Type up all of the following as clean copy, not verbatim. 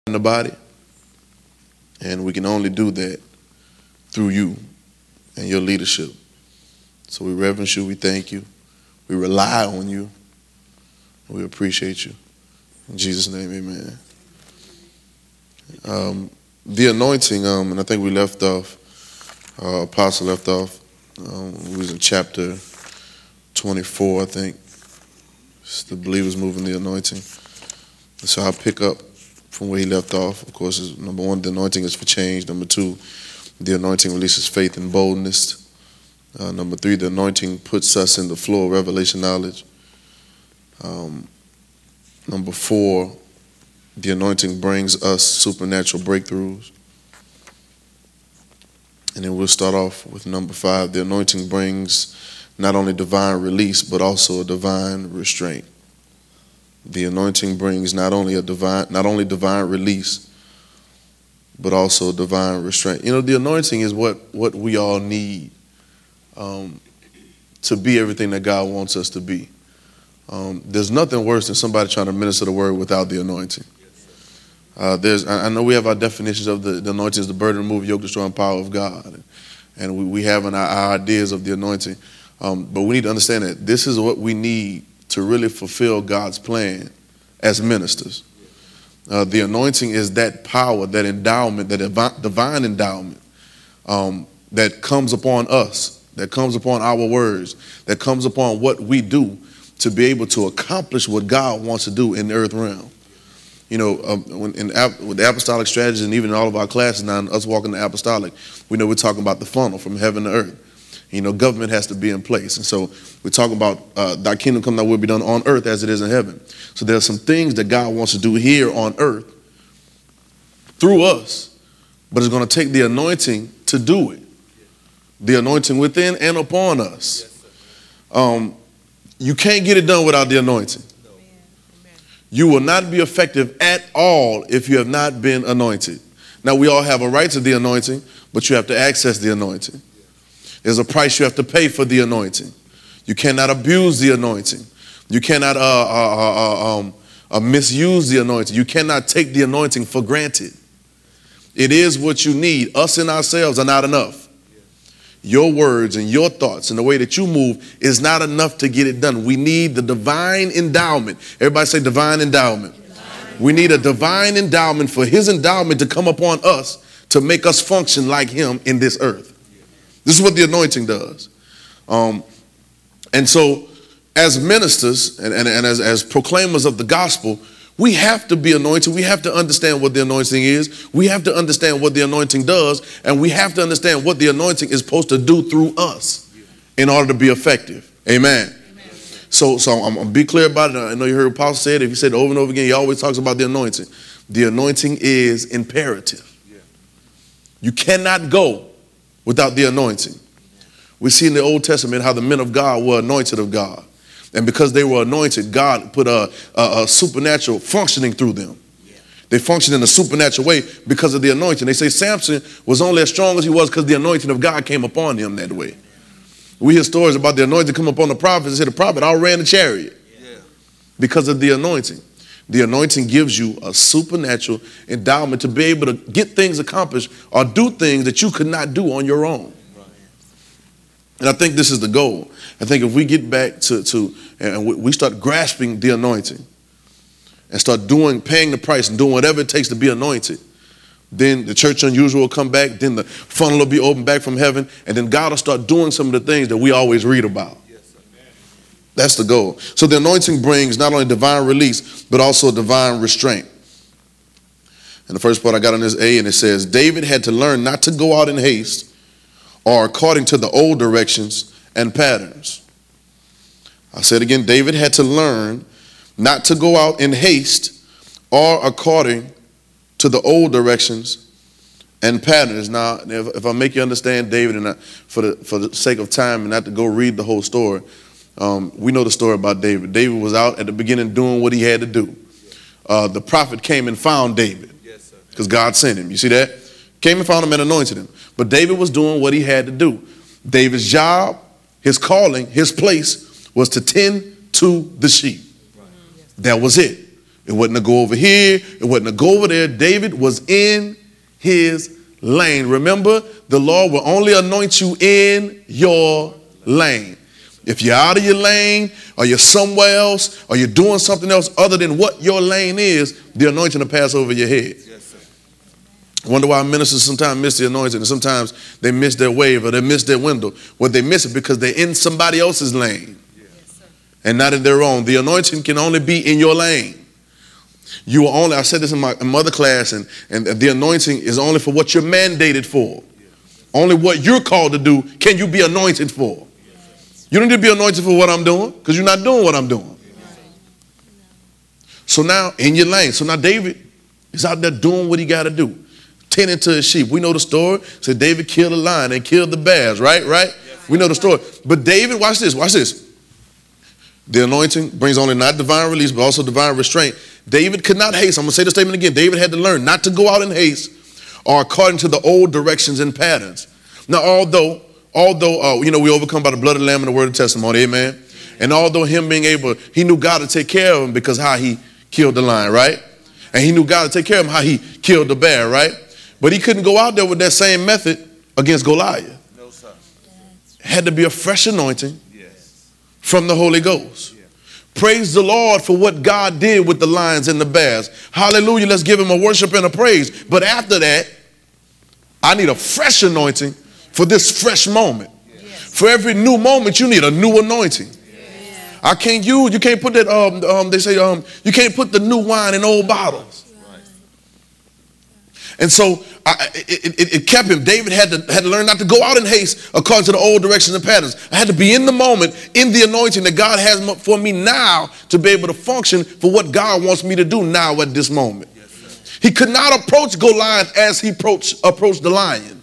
in the body, and we can only do that through you and your leadership. So we reverence you, we thank you, we rely on you, and we appreciate you. In Jesus' name, amen. The anointing, and I think we left off, Apostle left off, we was in chapter 24, I think. It's the believers moving the anointing. So I'll pick up from where he left off. Of course, number one, the anointing is for change. Number two, the anointing releases faith and boldness. Number three, the anointing puts us in the flow of revelation knowledge. Number four, the anointing brings us supernatural breakthroughs. And then we'll start off with number five. The anointing brings not only divine release, but also a divine restraint. The anointing brings not only divine release, but also divine restraint. You know, the anointing is what we all need to be everything that God wants us to be. There's nothing worse than somebody trying to minister the word without the anointing. I know we have our definitions of the anointing is the burden remover, yoke destroying power of God, and we have our ideas of the anointing. But we need to understand that this is what we need to really fulfill God's plan as ministers. The anointing is that power, that endowment, that divine endowment that comes upon us, that comes upon our words, that comes upon what we do to be able to accomplish what God wants to do in the earth realm. You know, with the apostolic strategy and even in all of our classes now, us walking the apostolic, we know we're talking about the funnel from heaven to earth. You know, government has to be in place. And so we're talking about thy kingdom come, thy will be done on earth as it is in heaven. So there are some things that God wants to do here on earth through us, but it's going to take the anointing to do it. The anointing within and upon us. You can't get it done without the anointing. You will not be effective at all if you have not been anointed. Now, we all have a right to the anointing, but you have to access the anointing. There's a price you have to pay for the anointing. You cannot abuse the anointing. You cannot misuse the anointing. You cannot take the anointing for granted. It is what you need. Us and ourselves are not enough. Your words and your thoughts and the way that you move is not enough to get it done. We need the divine endowment. Everybody say divine endowment. We need a divine endowment for his endowment to come upon us to make us function like him in this earth. This is what the anointing does. And so as ministers and as proclaimers of the gospel, we have to be anointed. We have to understand what the anointing is. We have to understand what the anointing does. And we have to understand what the anointing is supposed to do through us in order to be effective. Amen. So I'm going to be clear about it. I know you heard Apostle say it. If you said it over and over again, he always talks about the anointing. The anointing is imperative. You cannot go without the anointing. We see in the Old Testament how the men of God were anointed of God. And because they were anointed, God put a supernatural functioning through them. They functioned in a supernatural way because of the anointing. They say Samson was only as strong as he was because the anointing of God came upon him that way. We hear stories about the anointing come upon the prophet and say the prophet outran the chariot because of the anointing. The anointing gives you a supernatural endowment to be able to get things accomplished or do things that you could not do on your own. And I think this is the goal. I think if we get back and we start grasping the anointing and start paying the price and doing whatever it takes to be anointed, then the church unusual will come back, then the funnel will be opened back from heaven, and then God will start doing some of the things that we always read about. That's the goal. So the anointing brings not only divine release, but also divine restraint. And the first part I got on this A, and it says, David had to learn not to go out in haste or according to the old directions and patterns. I said again, David had to learn not to go out in haste or according to the old directions and patterns. Now, if I make you understand David, and for the sake of time and not to go read the whole story, we know the story about David. David was out at the beginning doing what he had to do. The prophet came and found David because God sent him. You see that? Came and found him and anointed him. But David was doing what he had to do. David's job, his calling, his place was to tend to the sheep. That was it. It wasn't to go over here. It wasn't to go over there. David was in his lane. Remember, the Lord will only anoint you in your lane. If you're out of your lane, or you're somewhere else, or you're doing something else other than what your lane is, the anointing will pass over your head. Yes, sir. I wonder why ministers sometimes miss the anointing, and sometimes they miss their wave or they miss their window. Well, they miss it because they're in somebody else's lane, yes, and not in their own. The anointing can only be in your lane. You are only, I said this in my mother class, and the anointing is only for what you're mandated for. Only what you're called to do can you be anointed for. You don't need to be anointed for what I'm doing, because you're not doing what I'm doing. So now, in your lane. So now David is out there doing what he got to do. Tending to his sheep. We know the story. So David killed a lion and killed the bears, right? We know the story. But David, watch this. The anointing brings only not divine release, but also divine restraint. David could not haste. I'm going to say the statement again. David had to learn not to go out in haste or according to the old directions and patterns. Now, although we overcome by the blood of the Lamb and the word of testimony, amen. And although him being able, he knew God to take care of him because how he killed the lion, right? And he knew God to take care of him how he killed the bear, right? But he couldn't go out there with that same method against Goliath. No, sir. It had to be a fresh anointing from the Holy Ghost. Praise the Lord for what God did with the lions and the bears. Hallelujah. Let's give him a worship and a praise. But after that, I need a fresh anointing for this fresh moment. Yes. For every new moment, you need a new anointing. Yes. You can't put that, they say, you can't put the new wine in old bottles. Right. And so it kept him. David had to learn not to go out in haste according to the old directions and patterns. I had to be in the moment, in the anointing that God has for me now to be able to function for what God wants me to do now at this moment. Yes, he could not approach Goliath as he approached the lion.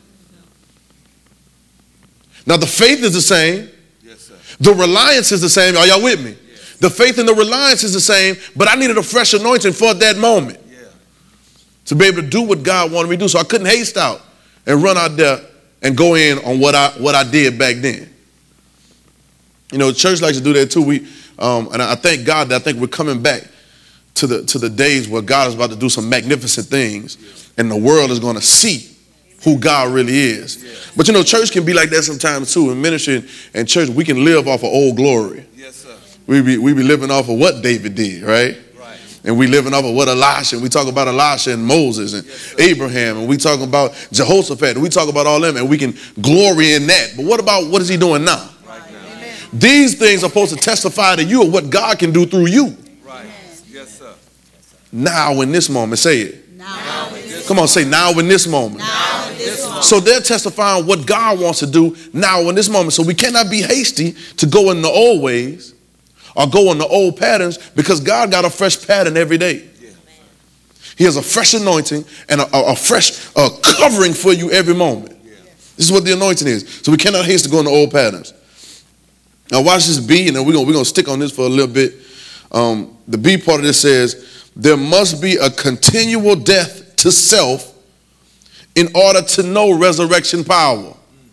Now, the faith is the same. Yes, sir. The reliance is the same. Are y'all with me? Yes. The faith and the reliance is the same, but I needed a fresh anointing for that moment to be able to do what God wanted me to do. So I couldn't haste out and run out there and go in on what I did back then. You know, the church likes to do that too. And I thank God that I think we're coming back to the days where God is about to do some magnificent things, and the world is going to see who God really is. Yeah. But you know, church can be like that sometimes too. In ministry and church, we can live off of old glory. Yes, sir. We be living off of what David did, right? And we living off of what Elisha, and we talk about Elisha and Moses and Abraham, and we talk about Jehoshaphat, and we talk about all them, and we can glory in that. But what is he doing now? Right now. These things are supposed to testify to you of what God can do through you. Right. Yes, sir. Now in this moment, say it. Now in this Come on, say now in this moment. Now in this moment. So they're testifying what God wants to do now in this moment. So we cannot be hasty to go in the old ways or go in the old patterns, because God got a fresh pattern every day. Yeah. He has a fresh anointing and a fresh covering for you every moment. Yeah. This is what the anointing is. So we cannot haste to go in the old patterns. Now watch this B, and then we're gonna stick on this for a little bit. The B part of this says, there must be a continual death to self in order to know resurrection power.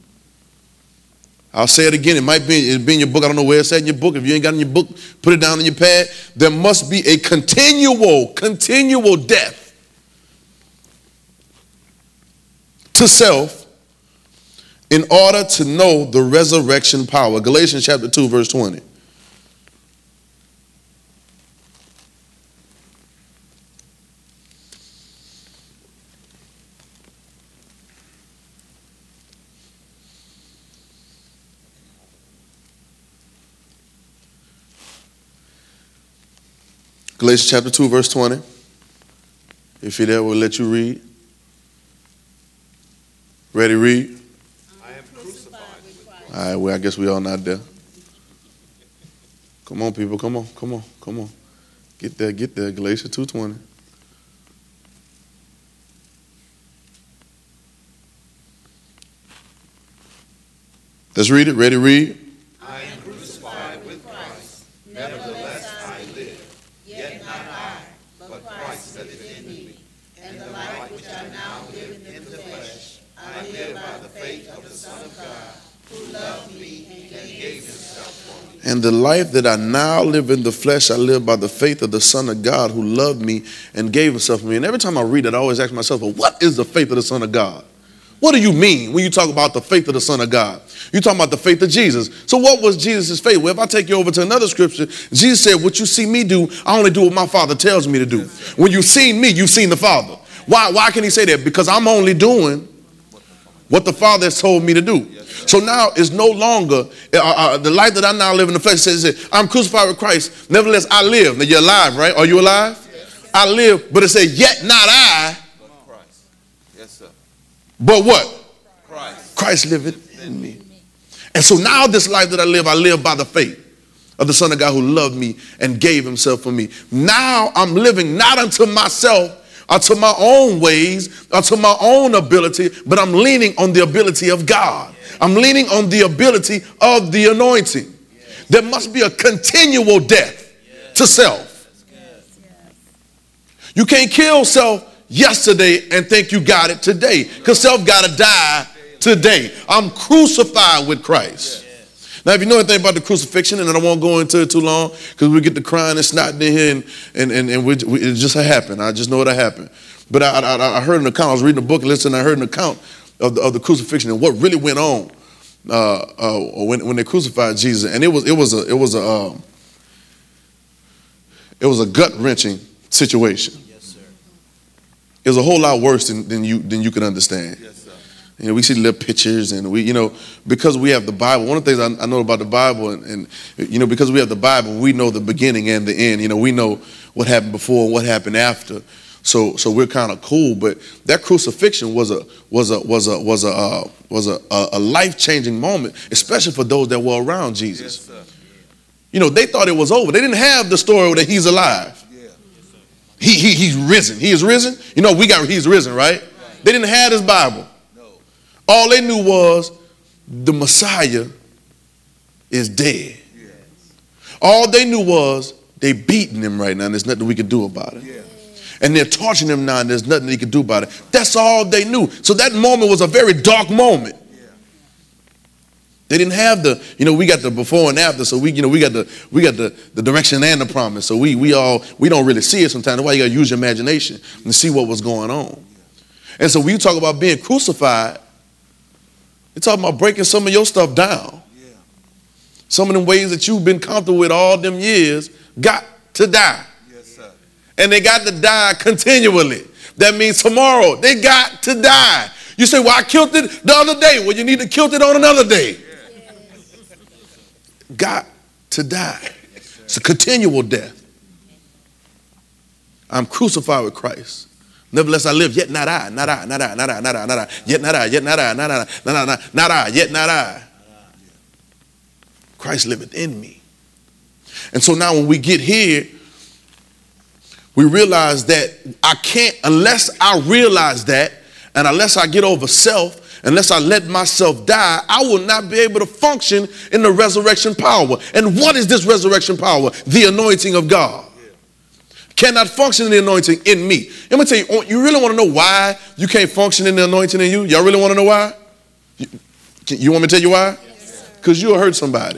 I'll say it again. It might be in your book. I don't know where it's at in your book. If you ain't got it in your book, put it down in your pad. There must be a continual death to self in order to know the resurrection power. Galatians chapter 2, verse 20. Galatians chapter 2, verse 20. If you're there, we'll let you read. Ready, read. I am crucified with Christ. All right, well, I guess we all not there. Come on, people. Come on. Get there. Galatians 2:20. Let's read it. Ready, read. I am crucified with Christ. Nevertheless I live, yet not I, but Christ liveth in me. And the life which I now live in the flesh, I live by the faith of the Son of God, who loved me and gave himself for me. And the life that I now live in the flesh, I live by the faith of the Son of God who loved me and gave himself for me. And every time I read it, I always ask myself, well, what is the faith of the Son of God? What do you mean when you talk about the faith of the Son of God? You're talking about the faith of Jesus. So what was Jesus' faith? Well, if I take you over to another scripture, Jesus said, what you see me do, I only do what my Father tells me to do. When you've seen me, you've seen the Father. Why can he say that? Because I'm only doing what the Father has told me to do. So now it's no longer, the life that I now live in the flesh says, I'm crucified with Christ. Nevertheless, I live. Now you're alive, right? Are you alive? Yes. I live, but it says, yet not I. But Christ. Yes, sir. But what? Christ liveth in me. And so now this life that I live by the faith of the Son of God who loved me and gave himself for me. Now I'm living not unto myself, or to my own ways, or to my own ability, but I'm leaning on the ability of God. I'm leaning on the ability of the anointing. There must be a continual death to self. You can't kill self yesterday and think you got it today, because self got to die today. I'm crucified with Christ. Now, if you know anything about the crucifixion, and I won't go into it too long, because we get to crying and snotting in here, and it just happened. I just know it happened. But I heard an account. I was reading a book and listening. I heard an account of the crucifixion and what really went on when they crucified Jesus. And it was a gut-wrenching situation. Yes, sir. It was a whole lot worse than you can understand. Yes, sir. You know, we see little pictures, and because we have the Bible. One of the things I know about the Bible, and because we have the Bible, we know the beginning and the end. We know what happened before and what happened after. So we're kind of cool. But that crucifixion was a life-changing moment, especially for those that were around Jesus. Yes, they thought it was over. They didn't have the story that he's alive. Yeah. He's risen. He is risen. He's risen, right? They didn't have his Bible. All they knew was the Messiah is dead. Yes. All they knew was they beating him right now, and there's nothing we can do about it. Yeah. And they're torturing him now, and there's nothing they can do about it. That's all they knew. So that moment was a very dark moment. Yeah. They didn't have we got the before and after, so we got the direction and the promise. So we don't really see it sometimes. That's why you got to use your imagination and see what was going on. Yeah. And so when you talk about being crucified, you're talking about breaking some of your stuff down. Yeah. Some of them ways that you've been comfortable with all them years got to die. Yes, sir. And they got to die continually. That means tomorrow they got to die. You say, well, I killed it the other day. Well, you need to kill it on another day. Yeah. Got to die. Yes, it's a continual death. I'm crucified with Christ. Nevertheless, I live, yet not I, not I, not I, not I, not I, not I, yet not I, yet not I, not I, not I, yet not I. Christ liveth in me. And so now when we get here, we realize that I can't, unless I realize that, and unless I get over self, unless I let myself die, I will not be able to function in the resurrection power. And what is this resurrection power? The anointing of God. Cannot function in the anointing in me. Let me tell you, you really want to know why you can't function in the anointing in you? Y'all really want to know why? You want me to tell you why? Because you'll hurt somebody.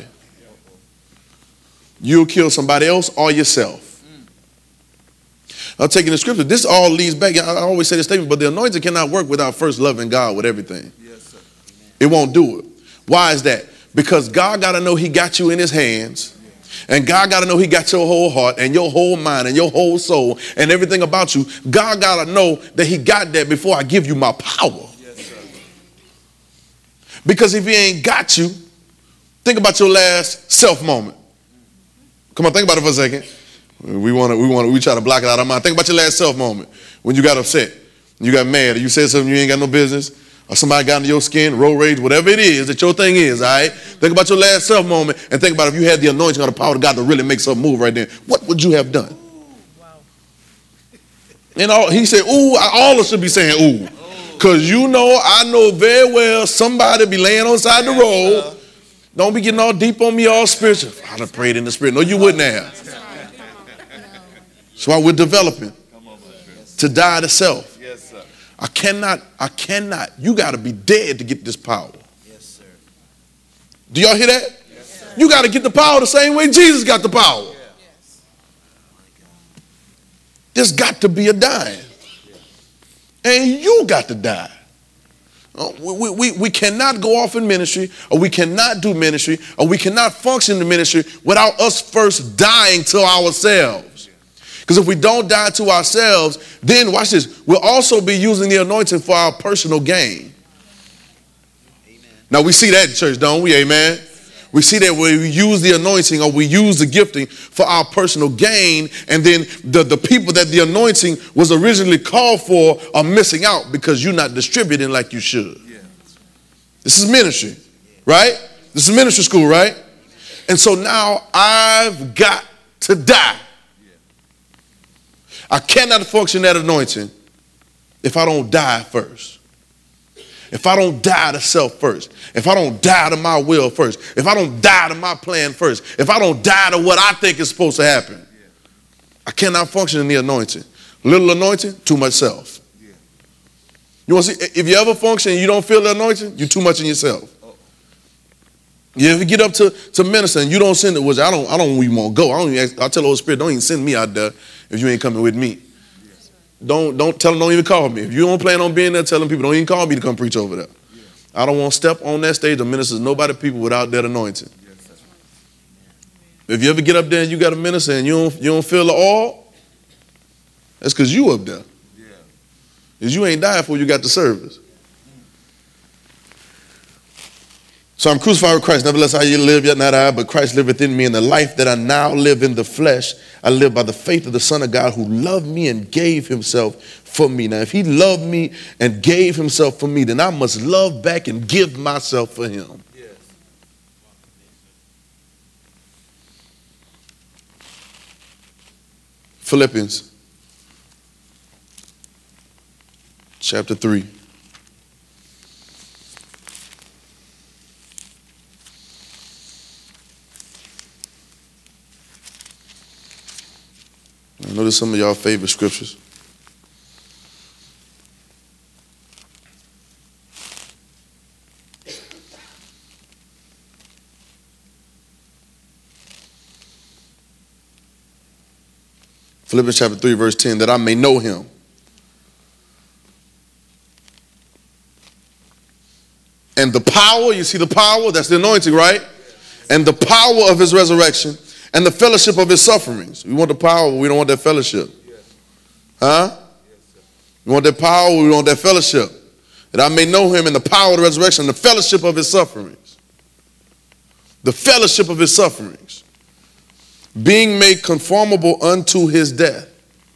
You'll kill somebody else or yourself. I'll take in the scripture. This all leads back. I always say this statement, but the anointing cannot work without first loving God with everything. Yes, sir. It won't do it. Why is that? Because God got to know he got you in his hands. And God got to know he got your whole heart and your whole mind and your whole soul and everything about you. God got to know that he got that before I give you my power. Yes, sir. Because if he ain't got you, think about your last self moment. Come on, think about it for a second. We try to block it out of our mind. Think about your last self moment when you got upset, you got mad, or you said something you ain't got no business. Or somebody got under your skin, road rage, whatever it is that your thing is, all right? Think about your last self moment and think about if you had the anointing or the power of God to really make something move right there. What would you have done? Ooh, wow. And he said, ooh, all of us should be saying ooh. Because I know very well somebody be laying on the side of the road. Don't be getting all deep on me, all spiritual. I'd have prayed in the spirit. No, you wouldn't have. That's why we're developing to die to self. I cannot. You got to be dead to get this power. Yes, sir. Do y'all hear that? Yes, sir. You got to get the power the same way Jesus got the power. There's got to be a dying. And you got to die. We cannot go off in ministry, or we cannot do ministry, or we cannot function in ministry without us first dying to ourselves. Because if we don't die to ourselves, then watch this, we'll also be using the anointing for our personal gain. Amen. Now we see that in church, don't we? Amen. We see that we use the anointing, or we use the gifting for our personal gain, and then the people that the anointing was originally called for are missing out because you're not distributing like you should. Yeah. This is ministry, right? This is ministry school, right? And so now I've got to die. I cannot function that anointing if I don't die first. If I don't die to self first, if I don't die to my will first, if I don't die to my plan first, if I don't die to what I think is supposed to happen, I cannot function in the anointing. Little anointing, too much self. You want to see, if you ever function and you don't feel the anointing, you're too much in yourself. You ever get up to minister and you don't send it, which I don't even want to go. I'll tell the Holy Spirit, don't even send me out there if you ain't coming with me. Don't tell them, don't even call me. If you don't plan on being there, tell them people, don't even call me to come preach over there. Yeah. I don't want to step on that stage or minister to nobody people without that anointing. Yes, right. If you ever get up there and you got a minister and you don't feel the oil, that's because you up there. Yeah. Because you ain't died before you got the service. So I'm crucified with Christ. Nevertheless, I live, yet not I, but Christ liveth in me. And the life that I now live in the flesh, I live by the faith of the Son of God who loved me and gave himself for me. Now, if he loved me and gave himself for me, then I must love back and give myself for him. Yes. Philippians chapter 3. I know there's some of y'all favorite scriptures. Philippians chapter 3, verse 10, that I may know him. And the power, you see the power, that's the anointing, right? And the power of his resurrection. And the fellowship of his sufferings. We want the power, but we don't want that fellowship. Huh? We want that power, we want that fellowship. That I may know him in the power of the resurrection, the fellowship of his sufferings. The fellowship of his sufferings. Being made conformable unto his death.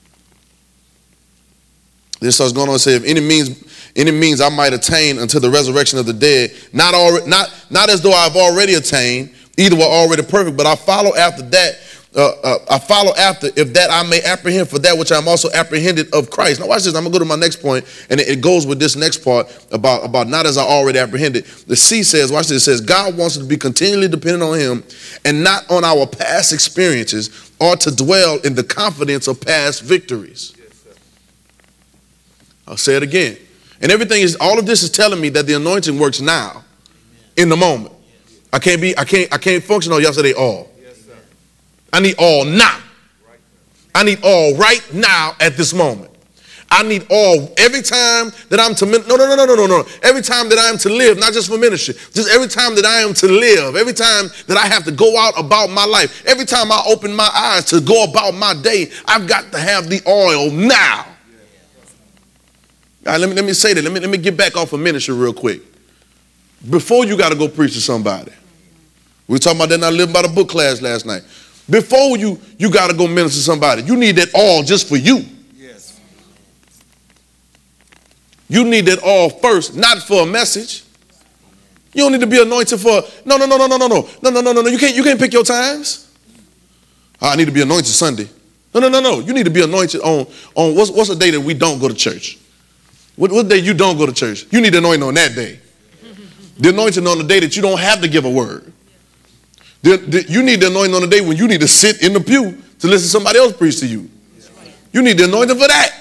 This starts going on to say, if any means I might attain unto the resurrection of the dead, not as though I've already attained, either were already perfect, but I follow after that. I follow after, if that I may apprehend for that which I'm also apprehended of Christ. Now watch this. I'm going to go to my next point, and it goes with this next part about not as I already apprehended. The C says, watch this, it says, God wants us to be continually dependent on him and not on our past experiences or to dwell in the confidence of past victories. Yes, I'll say it again. And all of this is telling me that the anointing works now, in the moment. I can't function on yesterday all. Yes, sir. I need all now. Right. I need all right now at this moment. I need all every time that I'm to no. Every time that I am to live, not just for ministry, just every time that I am to live, every time that I have to go out about my life, every time I open my eyes to go about my day, I've got to have the oil now. All right, let me say that. Let me get back off of ministry real quick. Before you got to go preach to somebody. We were talking about that not living by the book class last night. Before you got to go minister to somebody, you need that all just for you. Yes. You need that all first, not for a message. You don't need to be anointed for, no. You can't pick your times. I need to be anointed Sunday. No. You need to be anointed on what's the day that we don't go to church? What day you don't go to church? You need the anointing on that day. The anointing on the day that you don't have to give a word. You need the anointing on the day when you need to sit in the pew to listen to somebody else preach to you. You need the anointing for that.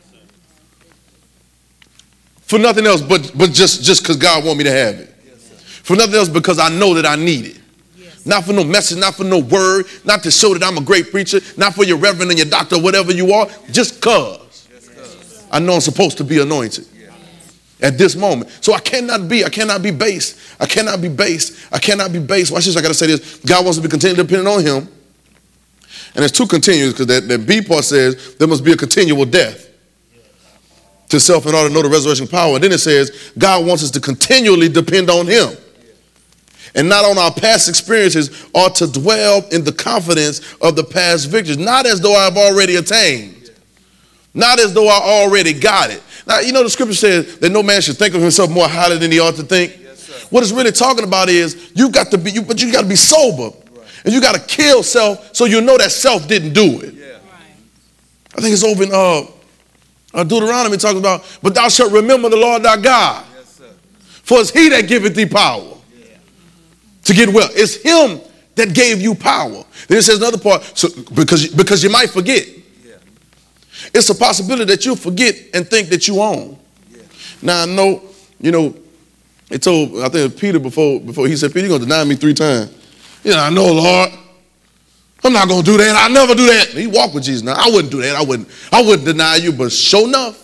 For nothing else but just because God wants me to have it. For nothing else because I know that I need it. Not for no message, not for no word, not to show that I'm a great preacher, not for your reverend and your doctor, whatever you are, just cause I know I'm supposed to be anointed at this moment. So I cannot be based. Watch this, I gotta say this. God wants to be continually dependent on him. And there's two continues, because that B part says there must be a continual death to self in order to know the resurrection power. And then it says God wants us to continually depend on him. And not on our past experiences, or to dwell in the confidence of the past victories. Not as though I've already attained. Not as though I already got it. Now, you know the scripture says that no man should think of himself more highly than he ought to think. Yes, what it's really talking about is you got to be sober. Right. And you got to kill self so you know that self didn't do it. Yeah. Right. I think it's over in Deuteronomy talking about, but thou shalt remember the Lord thy God. Yes, for it's he that giveth thee power to get well. It's him that gave you power. Then it says another part, so because you might forget. Yeah. It's a possibility that you'll forget and think that you own. Yeah. Now I know, it told, I think it was Peter before he said, Peter, you're going to deny me 3 times. I know, Lord. I'm not going to do that. I'll never do that. He walked with Jesus. Now, I wouldn't do that. I wouldn't deny you, but sure enough,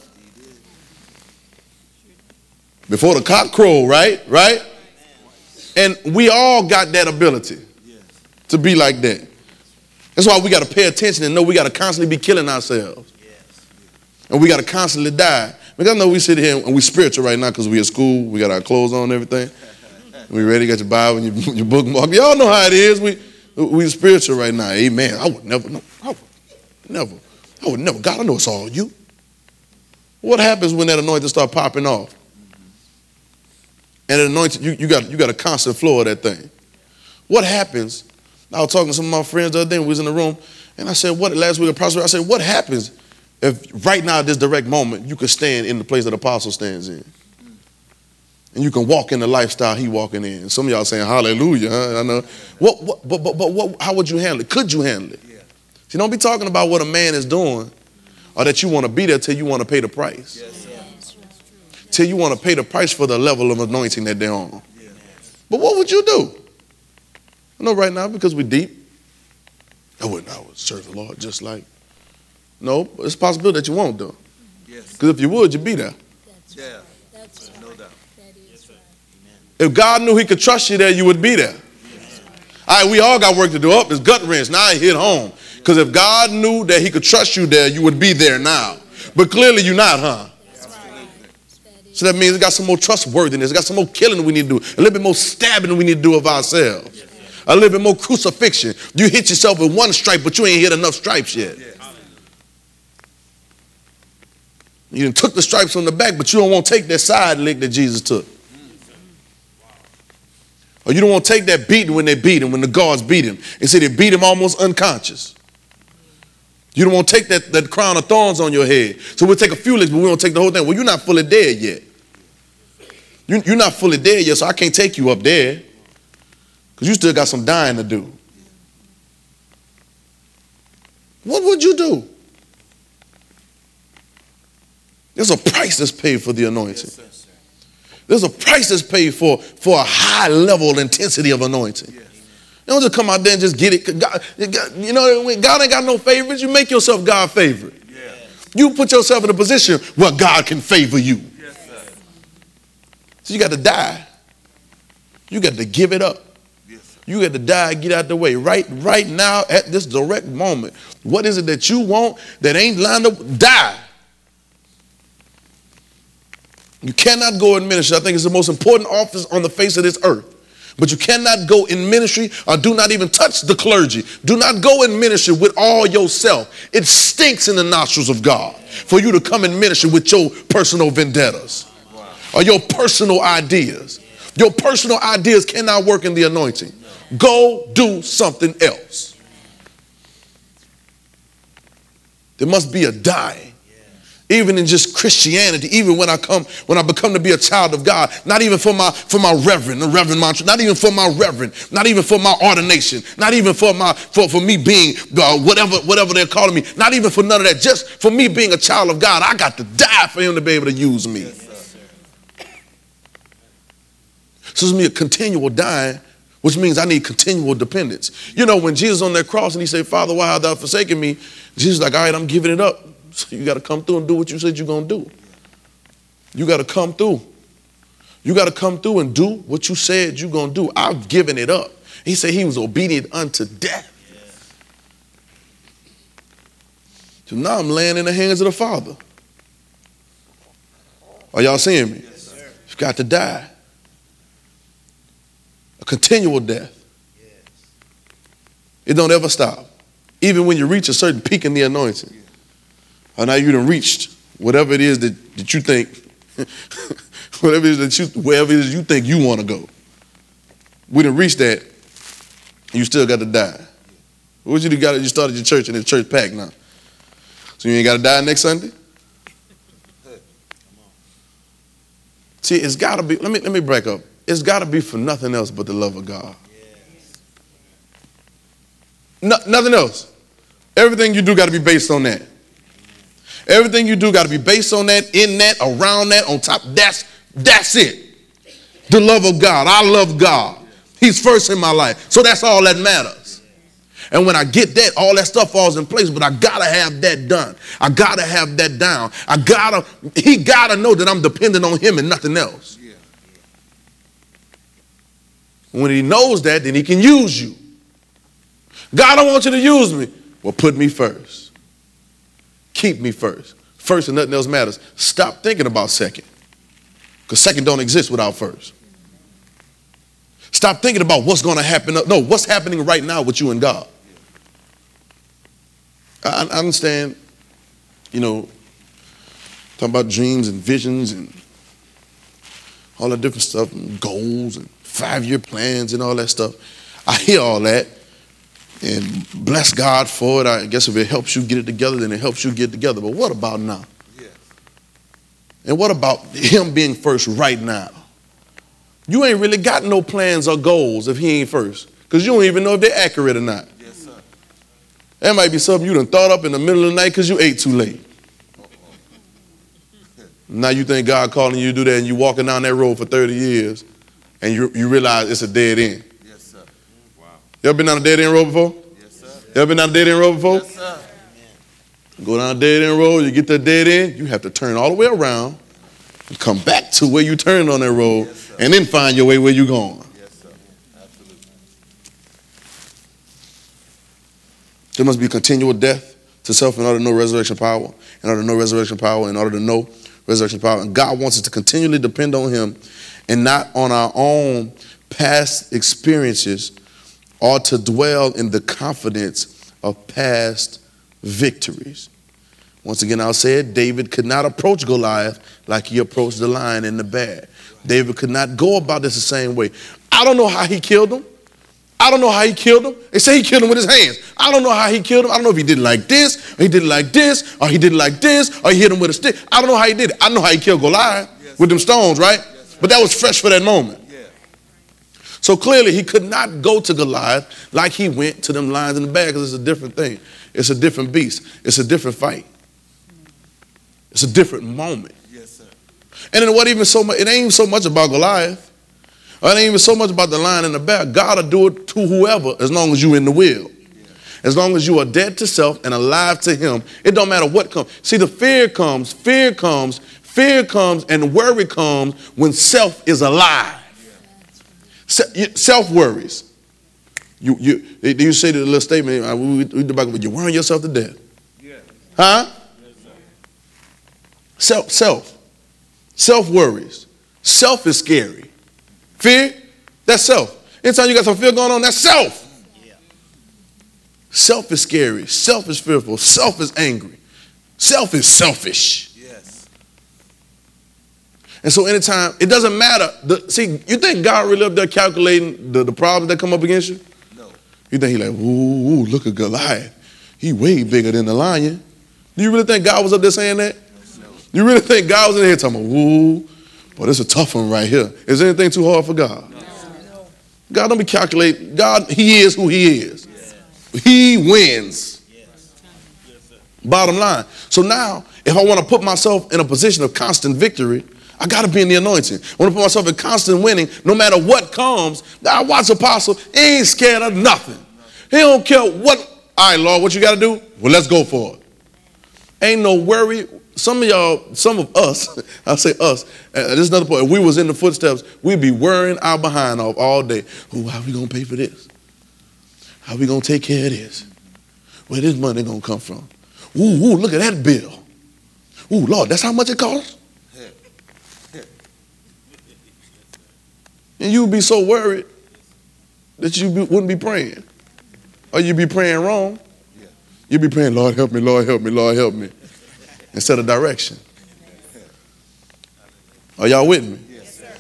before the cock crowed, right? And we all got that ability to be like that. That's why we got to pay attention and know we got to constantly be killing ourselves. And we got to constantly die. Because I know we sit here and we spiritual right now because we at school. We got our clothes on and everything. We ready, got your Bible and your bookmark. Y'all know how it is. We spiritual right now. Amen. I would never. God, I know it's all you. What happens when that anointing start popping off? And an anointing, you got a constant flow of that thing. What happens? I was talking to some of my friends the other day, we was in the room, and I said, last week at Prosper, I said, what happens if right now at this direct moment you could stand in the place that Apostle stands in? And you can walk in the lifestyle he walking in. And some of y'all saying, hallelujah, huh? I know. But how would you handle it? Could you handle it? Yeah. See, don't be talking about what a man is doing or that you want to be there till you want to pay the price. Yes, till you want to pay the price for the level of anointing that they're on. Yeah. But what would you do? I know right now, because we're deep, I would serve the Lord just like. No, it's a possibility that you won't do. Yes. Because if you would, you'd be there. That's right. Yeah. That's right. No doubt. That is right. If God knew he could trust you there, you would be there. Yes. All right, we all got work to do. Up, it's gut wrench. Now I hit home. Because if God knew that he could trust you there, you would be there now. But clearly you're not, huh? So that means we got some more trustworthiness. We got some more killing we need to do. A little bit more stabbing we need to do of ourselves. A little bit more crucifixion. You hit yourself with one stripe, but you ain't hit enough stripes yet. You done took the stripes on the back, but you don't want to take that side lick that Jesus took. Or you don't want to take that beating when they beat him, when the guards beat him. They say they beat him almost unconscious. You don't want to take that crown of thorns on your head. So we'll take a few licks, but we won't take the whole thing. Well, you're not fully dead yet. You're not fully dead yet, so I can't take you up there. Because you still got some dying to do. What would you do? There's a price that's paid for the anointing. Yes, there's a price that's paid for a high level intensity of anointing. Yes. You don't just come out there and just get it. God ain't got no favorites. You make yourself God's favorite. Yeah. You put yourself in a position where God can favor you. Yes, sir. So you got to die. You got to give it up. Yes, you got to die, get out the way. Right now, at this direct moment, what is it that you want that ain't lined up? Die. You cannot go in ministry. I think it's the most important office on the face of this earth. But you cannot go in ministry, or do not even touch the clergy. Do not go in ministry with all yourself. It stinks in the nostrils of God for you to come in ministry with your personal vendettas or your personal ideas. Your personal ideas cannot work in the anointing. Go do something else. There must be a dying. Even in just Christianity, even when I become to be a child of God, not even for my reverend, the reverend mantra, not even for my reverend, not even for my ordination, not even for me being whatever they're calling me, not even for none of that, just for me being a child of God, I got to die for him to be able to use me. Yes, so it's me a continual dying which means I need continual dependence. You know, when Jesus on that cross and he said, Father, why hast thou forsaken me? Jesus like, all right, I'm giving it up. So you got to come through and do what you said you're going to do. You got to come through. You got to come through and do what you said you're going to do. I've given it up. He said he was obedient unto death. So now I'm laying in the hands of the Father. Are y'all seeing me? Yes, sir. You've got to die. A continual death. Yes. It don't ever stop. Even when you reach a certain peak in the anointing. Or now you done reached whatever it is that you think, wherever it is you think you want to go. We done reached that, you still got to die. What you got? You started your church and the church packed now. So you ain't got to die next Sunday? See, it's got to be, let me break up. It's got to be for nothing else but the love of God. Nothing else. Everything you do got to be based on that. Everything you do got to be based on that, in that, around that, on top. That's it. The love of God. I love God. He's first in my life. So that's all that matters. And when I get that, all that stuff falls in place, but I got to have that done. I got to have that down. He got to know that I'm dependent on him and nothing else. When he knows that, then he can use you. God, I want you to use me. Well, put me first. Keep me first. First and nothing else matters. Stop thinking about second. Because second don't exist without first. Stop thinking about what's going to happen. No, what's happening right now with you and God. I understand, talking about dreams and visions and all that different stuff and goals and 5-year plans and all that stuff. I hear all that and bless God for it. I guess if it helps you get it together, then it helps you get it together. But what about now? Yes. And what about him being first right now? You ain't really got no plans or goals if he ain't first, because you don't even know if they're accurate or not. Yes, sir. That might be something you done thought up in the middle of the night because you ate too late. Now you think God calling you to do that, and you walking down that road for 30 years and you realize it's a dead end. Yes, sir. Wow. You ever been down a dead end road before? Yes, sir. You ever been down a dead end road before? Yes, sir. Go down a dead end road, you get to the dead end, you have to turn all the way around and come back to where you turned on that road. Yes, and then find your way where you're going. Yes, sir. Absolutely. There must be continual death to self in order to know resurrection power, in order to know resurrection power, in order to know resurrection power. And God wants us to continually depend on him and not on our own past experiences, or to dwell in the confidence of past victories. Once again, I'll say it, David could not approach Goliath like he approached the lion and the bear. David could not go about this the same way. I don't know how he killed him. I don't know how he killed him. They say he killed him with his hands. I don't know how he killed him. I don't know if he did it like this, or he did it like this, or he did it like this, or he hit him with a stick. I don't know how he did it. I know how he killed Goliath with them stones, right? But that was fresh for that moment. So clearly he could not go to Goliath like he went to them lions in the bear, because it's a different thing. It's a different beast. It's a different fight. It's a different moment. Yes, sir. And it wasn't even so much. It ain't even so much about Goliath. Or it ain't even so much about the lion and the bear. God will do it to whoever, as long as you in the will. Yeah. As long as you are dead to self and alive to him. It don't matter what comes. See, the fear comes, and worry comes when self is alive. Yeah. Self worries. You say the little statement, we about you're worrying yourself to death. Yeah. Huh? Self worries. Self is scary. Fear, that's self. Anytime you got some fear going on, that's self. Yeah. Self is scary. Self is fearful. Self is angry. Self is selfish. Yes. And so anytime, it doesn't matter. See, you think God really up there calculating the problems that come up against you? No. You think he like, ooh, look at Goliath. He way bigger than the lion. Do you really think God was up there saying that? You really think God was in here talking about, ooh, boy, this is a tough one right here. Is anything too hard for God? No. God don't be calculating. God, he is who he is. Yes. He wins. Yes. Bottom line. So now, if I want to put myself in a position of constant victory, I got to be in the anointing. I want to put myself in constant winning no matter what comes. I watch Apostle. He ain't scared of nothing. He don't care what. All right, Lord, what you got to do? Well, let's go for it. Ain't no worry. Some of us, I'll say us, this is another point. If we was in the footsteps, we'd be worrying our behind off all day. Oh, how we going to pay for this? How we going to take care of this? Where this money going to come from? Ooh, look at that bill. Ooh, Lord, that's how much it costs? And you'd be so worried that you wouldn't be praying. Or you'd be praying wrong. You'd be praying, Lord, help me, Lord, help me, Lord, help me. Instead of direction. Are y'all with me? Yes, sir.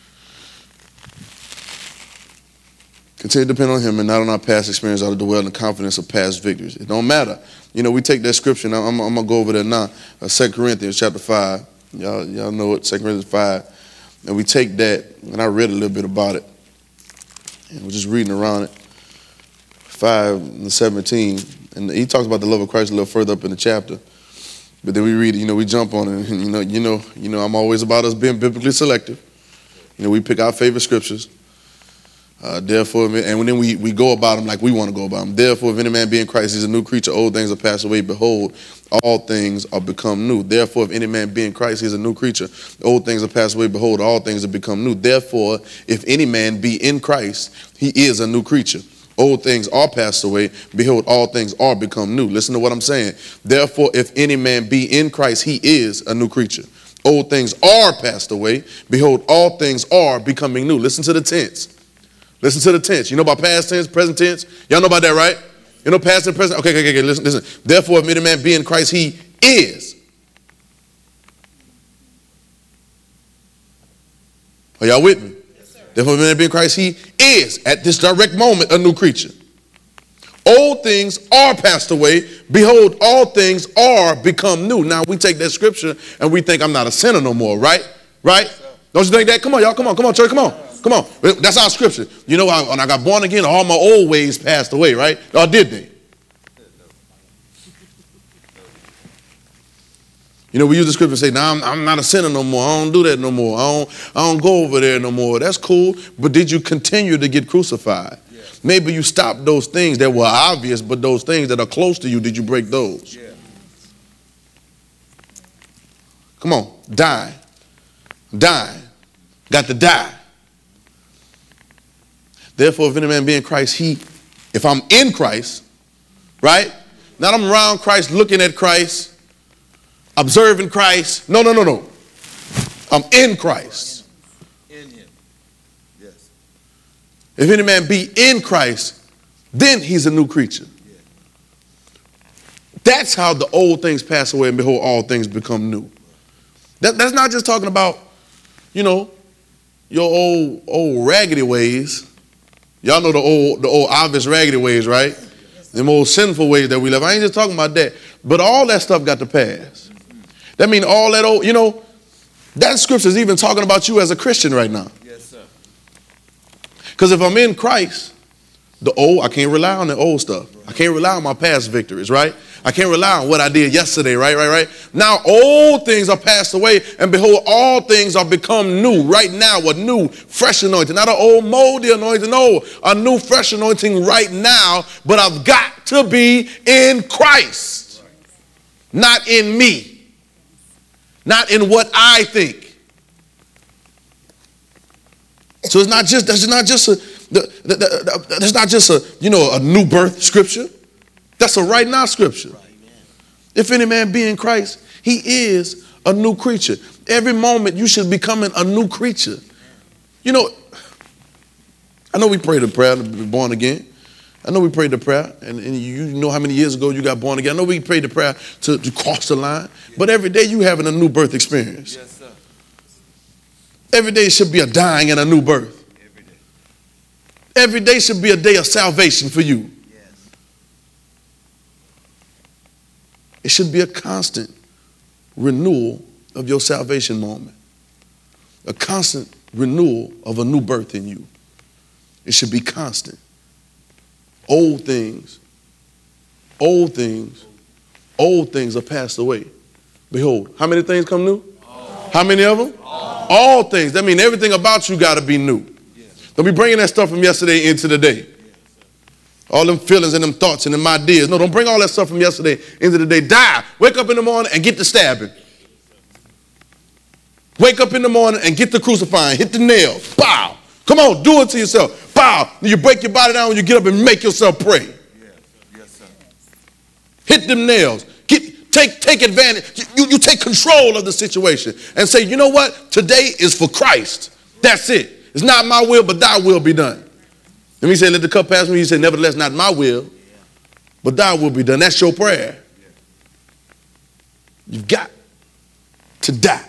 Continue to depend on him and not on our past experience, out of dwell in the confidence of past victories. It don't matter. You know, we take that scripture, and I'm going to go over there now. 2 Corinthians chapter 5. Y'all know it, 2 Corinthians 5. And we take that, and I read a little bit about it. And we're just reading around it. 5 and 17. And he talks about the love of Christ a little further up in the chapter. But then we read it, you know, we jump on it. And you know, I'm always about us being biblically selective. You know, we pick our favorite scriptures. Therefore, and then we go about them like we want to go about them. Therefore, if any man be in Christ, he's a new creature. Old things are passed away. Behold, all things are become new. Therefore, if any man be in Christ, he's a new creature. Old things are passed away. Behold, all things have become new. Therefore, if any man be in Christ, he is a new creature. Old things are passed away. Behold, all things are become new. Listen to what I'm saying. Therefore, if any man be in Christ, he is a new creature. Old things are passed away. Behold, all things are becoming new. Listen to the tense. Listen to the tense. You know about past tense, present tense? Y'all know about that, right? You know past and present? Okay. Listen. Therefore, if any man be in Christ, he is. Are y'all with me? Therefore, if any man be in Christ, he is, at this direct moment, a new creature. Old things are passed away. Behold, all things are become new. Now, we take that scripture and we think I'm not a sinner no more, right? Right? Don't you think that? Come on, y'all. Come on, church. Come on. That's our scripture. You know, when I got born again, all my old ways passed away, right? Or did they? You know, we use the scripture and say, "Now I'm not a sinner no more. I don't do that no more. I don't go over there no more." That's cool. But did you continue to get crucified? Yeah. Maybe you stopped those things that were obvious, but those things that are close to you, did you break those? Yeah. Come on, die. Got to die. Therefore, if any man be in Christ, if I'm in Christ, right? Not I'm around Christ, looking at Christ, observing Christ. No. I'm in Christ. In him. Yes. If any man be in Christ, then he's a new creature. Yeah. That's how the old things pass away and behold, all things become new. That's not just talking about, you know, your old raggedy ways. Y'all know the old obvious raggedy ways, right? Them old sinful ways that we live. I ain't just talking about that. But all that stuff got to pass. That means all that old, you know, that scripture is even talking about you as a Christian right now. Yes, sir. Because if I'm in Christ, I can't rely on the old stuff. I can't rely on my past victories, right? I can't rely on what I did yesterday, right? Now old things are passed away, and behold, all things are become new. Right now, a new, fresh anointing. Not an old, moldy anointing, no. A new, fresh anointing right now, but I've got to be in Christ. Not in me. Not in what I think. So that's not just a new birth scripture. That's a right now scripture. If any man be in Christ, he is a new creature. Every moment you should be becoming a new creature. You know, I know we prayed a prayer to be born again. I know we prayed the prayer, and you know how many years ago you got born again. I know we prayed the prayer to cross the line, but every day you having a new birth experience. Yes, sir. Every day should be a dying and a new birth. Every day. Every day should be a day of salvation for you. Yes. It should be a constant renewal of your salvation moment. A constant renewal of a new birth in you. It should be constant. Old things are passed away. Behold, how many things come new? All. How many of them? All. All things. That means everything about you got to be new. Don't be bringing that stuff from yesterday into the day. All them feelings and them thoughts and them ideas. No, don't bring all that stuff from yesterday into the day. Die. Wake up in the morning and get the stabbing. Wake up in the morning and get the crucifying. Hit the nail. Bow. Come on, do it to yourself. Bow. You break your body down when you get up and make yourself pray. Yes, sir. Hit them nails. Take advantage. You take control of the situation and say, you know what? Today is for Christ. That's it. It's not my will, but thy will be done. And he said, let the cup pass me. He said, nevertheless, not my will, but thy will be done. That's your prayer. You've got to die.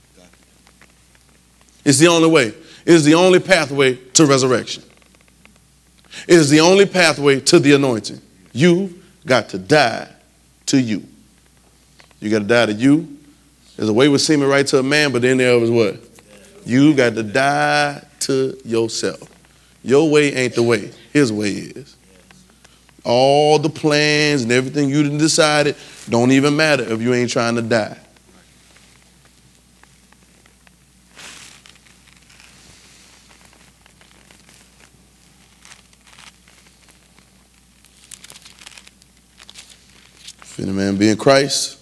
It's the only way. It is the only pathway to resurrection. It is the only pathway to the anointing. You've got to die to you. You got to die to you. There's a way with seeming right to a man, but then there was what? You got to die to yourself. Your way ain't the way. His way is. All the plans and everything you done decided don't even matter if you ain't trying to die. If any man be in Christ,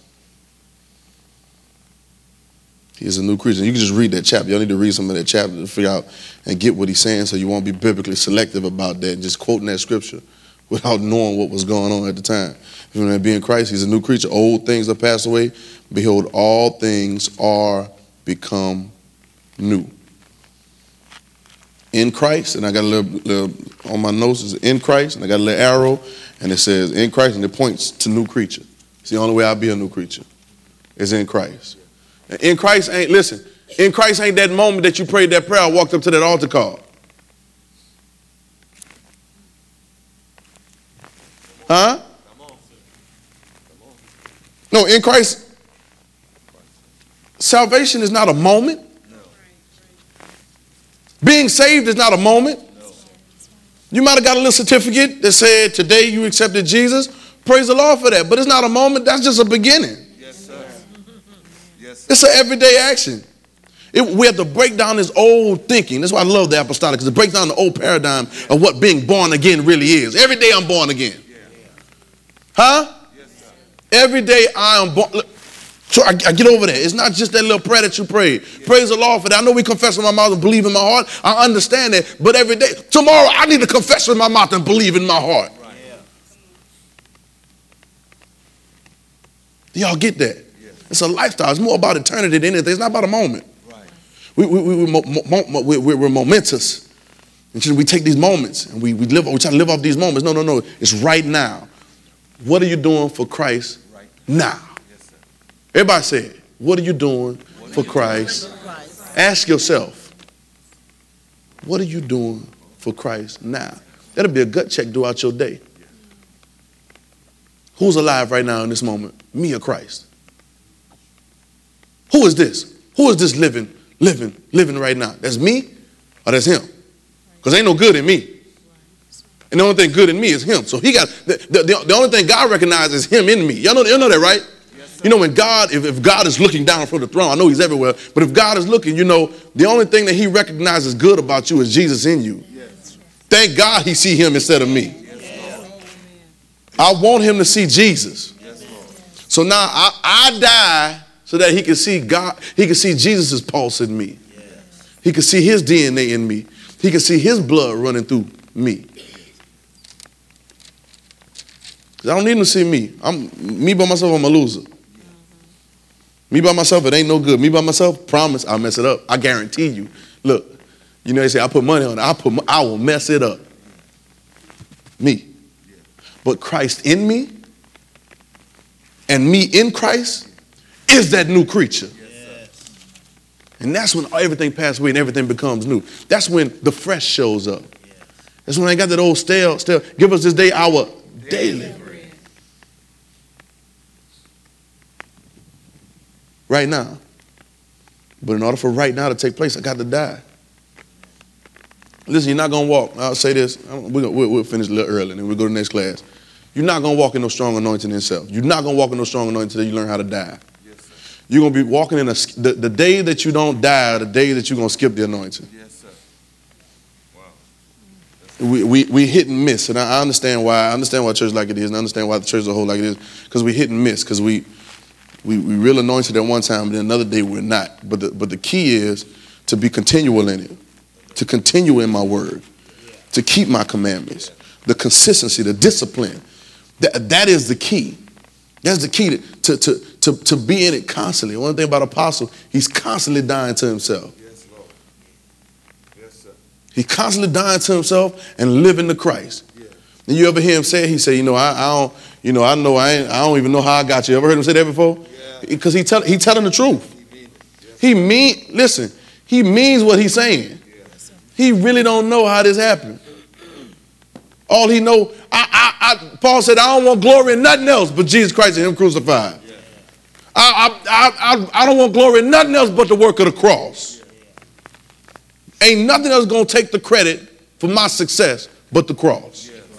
he is a new creature. You can just read that chapter. Y'all need to read some of that chapter to figure out and get what he's saying so you won't be biblically selective about that and just quoting that scripture without knowing what was going on at the time. If any man be in Christ, he's a new creature. Old things are passed away. Behold, all things are become new. In Christ, and I got a little on my notes, is in Christ, and I got a little arrow, and it says in Christ, and it points to new creature. It's the only way I'll be a new creature is in Christ. In Christ ain't, listen, in Christ ain't that moment that you prayed that prayer, walked up to that altar call. Huh? No, in Christ, salvation is not a moment. Being saved is not a moment. You might have got a little certificate that said today you accepted Jesus. Praise the Lord for that. But it's not a moment. That's just a beginning. It's an everyday action. We have to break down this old thinking. That's why I love the apostolic, because it breaks down the old paradigm of what being born again really is. Every day I'm born again. Huh? Every day I am born. So I get over that. It's not just that little prayer that you pray. Praise the Lord for that. I know we confess with my mouth and believe in my heart. I understand that. But every day, tomorrow I need to confess with my mouth and believe in my heart. Do y'all get that? It's a lifestyle. It's more about eternity than anything. It's not about a moment. We're momentous. And we take these moments and we try to live off these moments. No. It's right now. What are you doing for Christ now? Everybody say it. What are you doing for Christ? Ask yourself, what are you doing for Christ now? That'll be a gut check throughout your day. Who's alive right now in this moment? Me or Christ? Who is this? Who is this living right now? That's me or that's him? Because ain't no good in me. And the only thing good in me is him. So he got the only thing God recognizes is him in me. Y'all know that, right? Yes, you know, when God, if God is looking down from the throne, I know he's everywhere, but if God is looking, you know, the only thing that he recognizes good about you is Jesus in you. Yes. Thank God he see him instead of me. Yes, I want him to see Jesus. Yes, so now I die so that he can see God, he can see Jesus' pulse in me. Yes. He can see his DNA in me. He can see his blood running through me. I don't need him to see me. Me by myself, I'm a loser. Me by myself, it ain't no good. Me by myself, promise I'll mess it up. I guarantee you. Look, you know they say I put money on it. I will mess it up. Me. But Christ in me and me in Christ is that new creature. Yes. And that's when everything passes away and everything becomes new. That's when the fresh shows up. Yes. That's when I got that old stale. Give us this day our daily. Right now. But in order for right now to take place, I got to die. Listen, you're not going to walk. I'll say this. We'll finish a little early and then we'll go to the next class. You're not going to walk in no strong anointing in self. You're not going to walk in no strong anointing until you learn how to die. Yes, You're going to be walking in the day that you don't die, the day that you're going to skip the anointing. Yes, sir. Wow. We hit and miss, and I understand why. I understand why church like it is, and I understand why the church as a whole like it is, because we hit and miss, because we real anointed at one time, and then another day we're not. But the key is to be continual in it, to continue in my word, to keep my commandments, the consistency, the discipline. That is the key. That's the key to be in it constantly. One thing about Apostle, he's constantly dying to himself. Yes, Lord. Yes, sir. He's constantly dying to himself and living to Christ. Yeah. And you ever hear him say, he say, I don't even know how I got you. Ever heard him say that before? Yeah. Because he telling the truth. He mean it. Yes. He means what he's saying. Yes. He really don't know how this happened. All he know, Paul said, I don't want glory in nothing else but Jesus Christ and him crucified. Yeah. I don't want glory in nothing else but the work of the cross. Ain't nothing else going to take the credit for my success but the cross. Yes.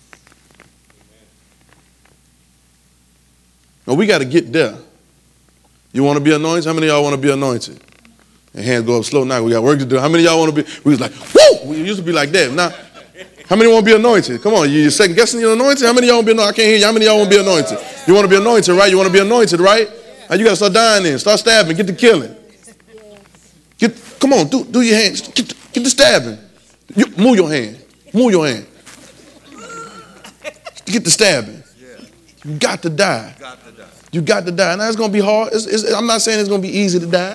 Now we got to get there. You want to be anointed? How many of y'all want to be anointed? And hands go up slow now. We got work to do. How many of y'all want to be? We was like, whoo! We used to be like that. Now, how many want to be anointed? Come on, you're second guessing you're anointed? How many of y'all want to be anointed? I can't hear you. How many of y'all want to be anointed? You want to be anointed, right? You want to be anointed, right? Now you got to start dying then. Start stabbing. Get the killing. Come on, do your hands. Get the stabbing. Move your hand. Move your hand. Get the stabbing. You got to die. You got to die. Now it's going to be hard. I'm not saying it's going to be easy to die.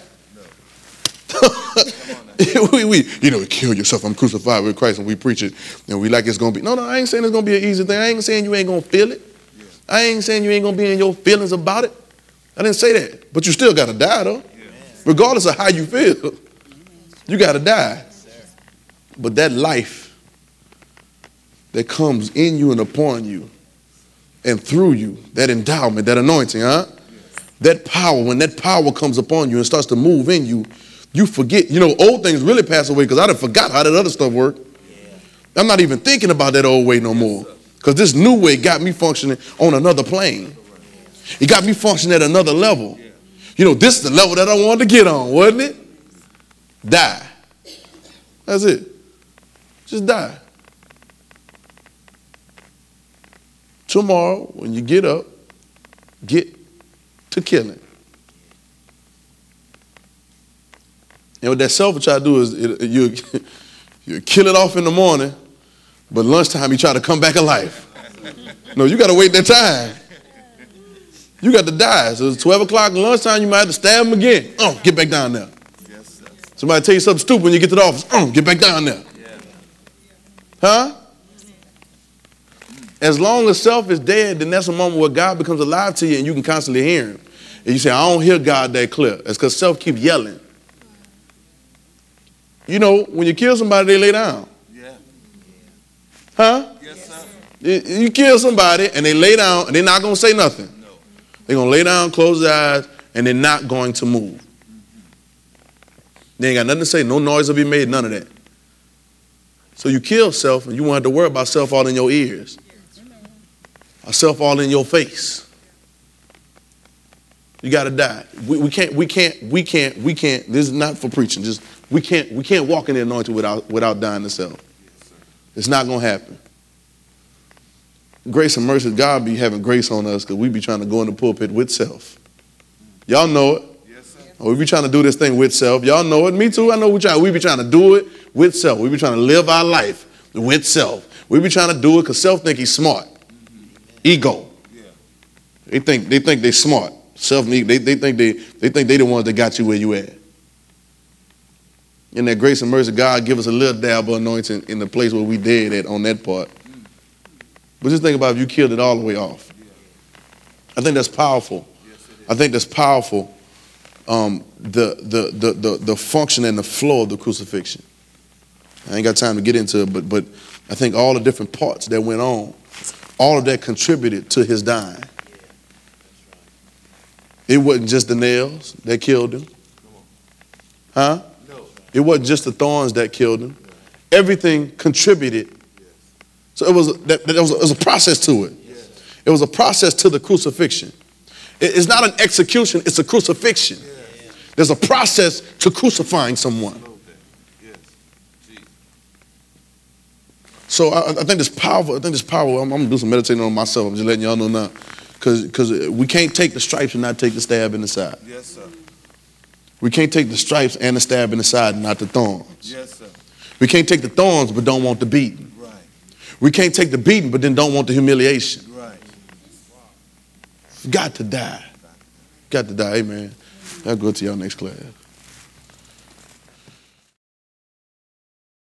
we kill yourself. I'm crucified with Christ, and we preach it, and we like it's gonna be. No, I ain't saying it's gonna be an easy thing. I ain't saying you ain't gonna feel it. Yeah. I ain't saying you ain't gonna be in your feelings about it. I didn't say that. But you still gotta die though. Yeah. Regardless of how you feel, you gotta die. But that life that comes in you and upon you, and through you, that endowment, that anointing, that power. When that power comes upon you and starts to move in you. You forget, old things really pass away because I done forgot how that other stuff worked. Yeah. I'm not even thinking about that old way no more because this new way got me functioning on another plane. It got me functioning at another level. This is the level that I wanted to get on, wasn't it? Die. That's it. Just die. Tomorrow, when you get up, get to killing. And what that self will try to do is you kill it off in the morning, but lunchtime you try to come back alive. No, you got to wait that time. You got to die. So it's 12 o'clock lunchtime, you might have to stab him again. Get back down there. Yes, somebody tell you something stupid when you get to the office. Get back down there. Yeah. Huh? As long as self is dead, then that's a moment where God becomes alive to you and you can constantly hear him. And you say, I don't hear God that clear. That's because self keeps yelling. When you kill somebody, they lay down. Yeah. Huh? Yes, sir. You kill somebody and they lay down and they're not going to say nothing. No. They're going to lay down, close their eyes, and they're not going to move. Mm-hmm. They ain't got nothing to say. No noise will be made, none of that. So you kill self and you won't have to worry about self all in your ears. Or self all in your face. You got to die. We can't. This is not for preaching. We can't walk in the anointing without dying to self. It's not going to happen. Grace and mercy, God be having grace on us because we be trying to go in the pulpit with self. Y'all know it. Yes, sir. We be trying to do this thing with self. Y'all know it. Me too. I know we be trying to do it with self. We be trying to live our life with self. We be trying to do it because self think he's smart. Mm-hmm. Ego. Yeah. They think they smart. Self, they think they the ones that got you where you at. In that grace and mercy, God give us a little dab of anointing in the place where we dead at on that part. But just think about if you killed it all the way off. I think that's powerful. I think that's powerful. The function and the flow of the crucifixion. I ain't got time to get into it, but I think all the different parts that went on, all of that contributed to his dying. It wasn't just the nails that killed him. Huh? No. It wasn't just the thorns that killed him. Everything contributed. So it was a process to it. It was a process to the crucifixion. It's not an execution, it's a crucifixion. There's a process to crucifying someone. So I think it's powerful. I'm going to do some meditating on myself. I'm just letting y'all know now. Because we can't take the stripes and not take the stab in the side. Yes, sir. We can't take the stripes and the stab in the side and not the thorns. Yes, sir. We can't take the thorns but don't want the beating. Right. We can't take the beating but then don't want the humiliation. Right. Got to die. Got to die. Amen. I'll go to y'all next class.